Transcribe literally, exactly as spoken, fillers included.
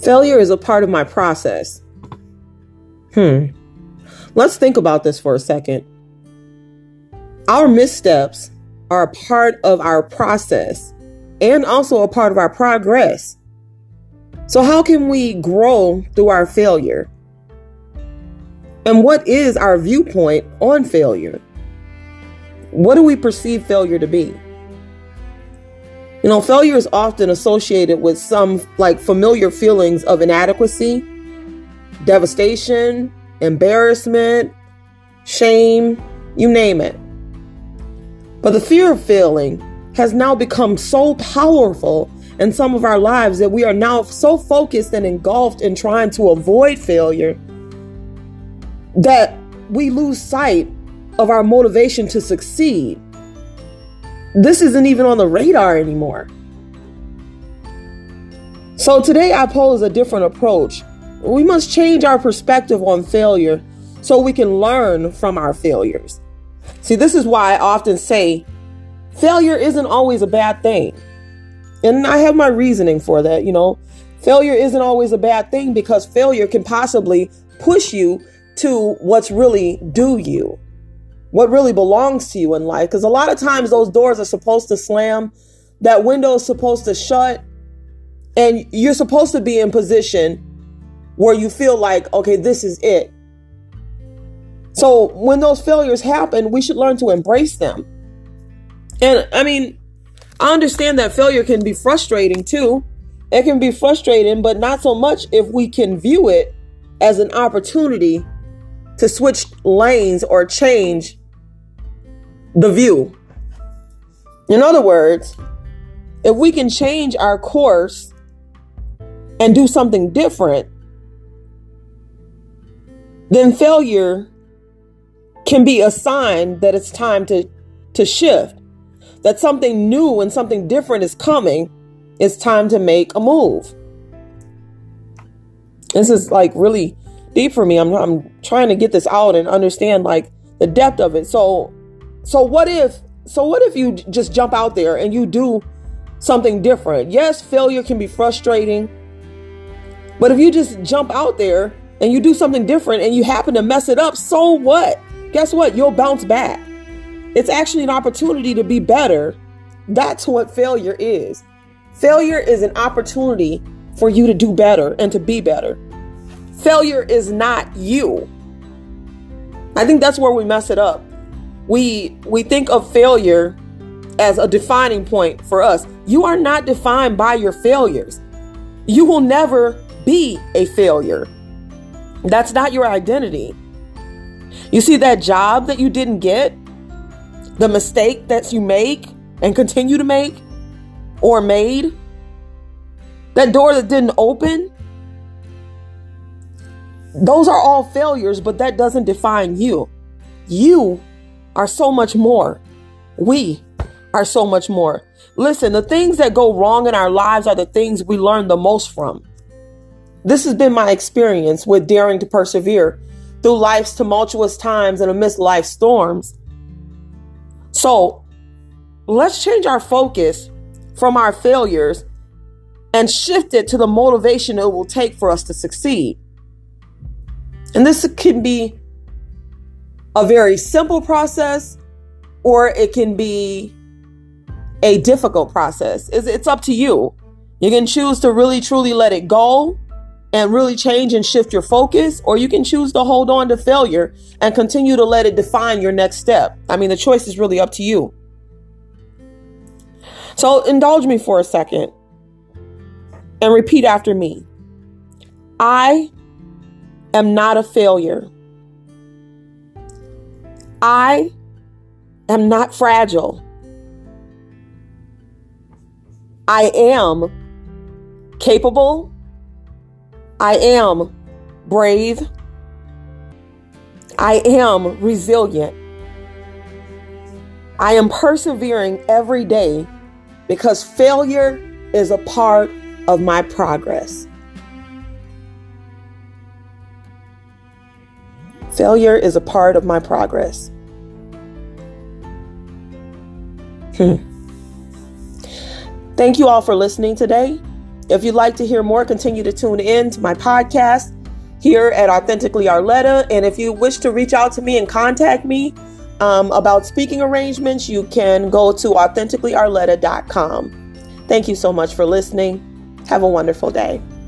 Failure is a part of my process. Hmm. Let's think about this for a second. Our missteps are a part of our process and also a part of our progress. So how can we grow through our failure? And what is our viewpoint on failure? What do we perceive failure to be? You know, failure is often associated with some like familiar feelings of inadequacy, devastation, embarrassment, shame, you name it. But the fear of failing has now become so powerful in some of our lives that we are now so focused and engulfed in trying to avoid failure that we lose sight of our motivation to succeed. This isn't even on the radar anymore. So today I pose a different approach. We must change our perspective on failure so we can learn from our failures. See, this is why I often say failure isn't always a bad thing. And I have my reasoning for that. You know, failure isn't always a bad thing because failure can possibly push you to what's really due you, what really belongs to you in life. Because a lot of times those doors are supposed to slam, that window is supposed to shut, and you're supposed to be in position where you feel like, okay, this is it. So when those failures happen, we should learn to embrace them. And I mean, I understand that failure can be frustrating too. It can be frustrating, but not so much if we can view it as an opportunity to switch lanes or change the view. In other words, if we can change our course and do something different, then failure can be a sign that it's time to, to shift, that something new and something different is coming. It's time to make a move. This is like really deep for me. I'm, I'm trying to get this out and understand like the depth of it. So, so what if, so what if you just jump out there and you do something different? Yes, failure can be frustrating, but if you just jump out there and you do something different and you happen to mess it up, so what? Guess what? You'll bounce back. It's actually an opportunity to be better. That's what failure is. Failure is an opportunity for you to do better and to be better. Failure is not you. I think that's where we mess it up. We we think of failure as a defining point for us. You are not defined by your failures. You will never be a failure. That's not your identity. You see that job that you didn't get, the mistake that you make and continue to make or made, that door that didn't open, those are all failures, but that doesn't define you. You are so much more. We are so much more. Listen, the things that go wrong in our lives are the things we learn the most from. This has been my experience with daring to persevere through life's tumultuous times and amidst life's storms. So let's change our focus from our failures and shift it to the motivation it will take for us to succeed. And this can be a very simple process, or it can be a difficult process. It's, it's up to you. You can choose to really, truly let it go and really change and shift your focus, or you can choose to hold on to failure and continue to let it define your next step. I mean, the choice is really up to you. So indulge me for a second and repeat after me. I am not a failure. I am not fragile. I am capable. I am brave. I am resilient. I am persevering every day because failure is a part of my progress. Failure is a part of my progress. Hmm. Thank you all for listening today. If you'd like to hear more, continue to tune in to my podcast here at Authentically Arletta. And if you wish to reach out to me and contact me um, about speaking arrangements, you can go to authentically arletta dot com. Thank you so much for listening. Have a wonderful day.